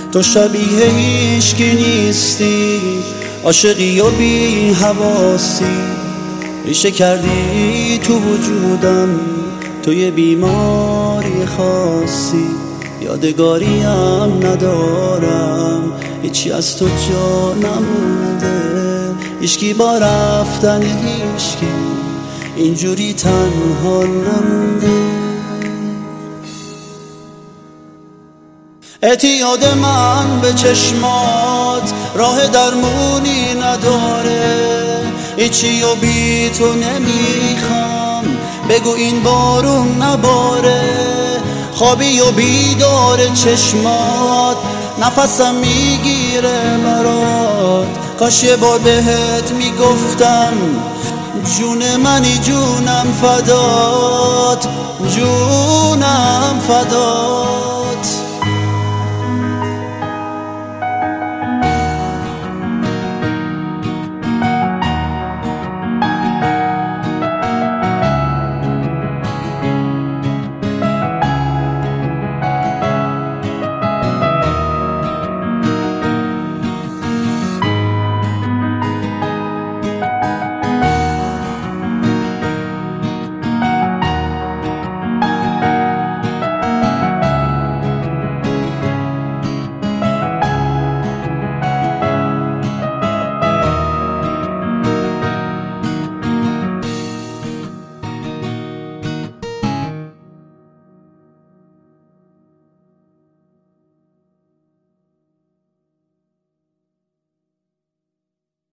تو شبیه هیچکی نیستی، عاشقی و بی حواسی، ریشه کردی تو وجودم، تو یه بیماری خاصی. یادگاریم ندارم، هیچی از تو جا نمونده، هیچکی با رفتن هیچکی اینجوری تنها نمونده. اعتیاد من به چشمات راه درمونی نداره، هیچی و بی تو نمیخوام، بگو این بارون نباره. خوابی و بیدار چشمات نفسم میگیره برات، کاش یه بار بهت میگفتم جون منی جونم فدات، جونم فدات.